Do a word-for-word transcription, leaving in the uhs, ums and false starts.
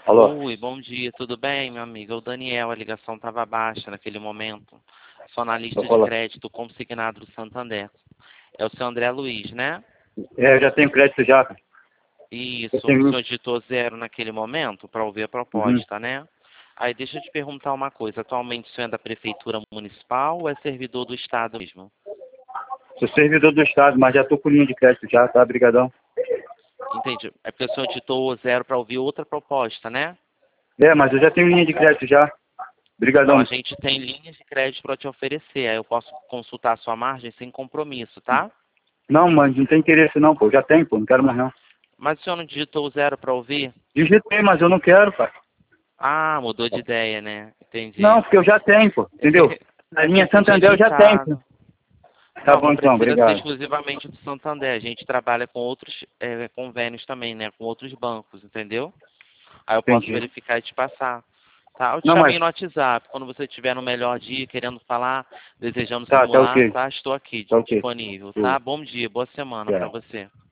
Alô? Oi, bom dia, tudo bem, meu amigo? É o Daniel, a ligação estava baixa naquele momento. Sou analista Tô de falando. crédito consignado do Santander. É o seu André Luiz, né? É, eu já tenho crédito já, cara. Eu Isso, o tenho. senhor digitou zero naquele momento para ouvir a Uhum. proposta, né? Aí deixa eu te perguntar uma coisa, atualmente o senhor é da Prefeitura Municipal ou é servidor do Estado mesmo? Sou servidor do Estado, mas já tô com linha de crédito já, tá? Brigadão. Entendi. É porque o senhor digitou zero para ouvir outra proposta, né? É, mas eu já tenho linha de crédito já. Então, a Brigadão. gente tem linhas de crédito para te oferecer. Aí eu posso consultar a sua margem sem compromisso, tá? Não, mas não tem interesse não, pô. Já tem, pô. Não quero mais não. Mas o senhor não digitou zero para ouvir? Digitei, mas eu não quero, cara. Ah, mudou de ideia, né? Entendi. Não, porque eu já tenho, pô. Entendeu? A É porque linha você tinha Santander eu já tenho, pô. digitado. Tá Não, bom não então, precisa ser obrigado. exclusivamente do Santander. A gente trabalha com outros é, convênios também, né? Com outros bancos, entendeu? Aí eu posso Entendi. verificar e te passar. Tá? Eu te Não, mas. chamei no WhatsApp. Quando você estiver no melhor dia, querendo falar, desejando Tá, tá simular, ok. tá? Estou aqui, Tá ok. disponível, Show. tá? Bom dia, boa semana para Tchau. você.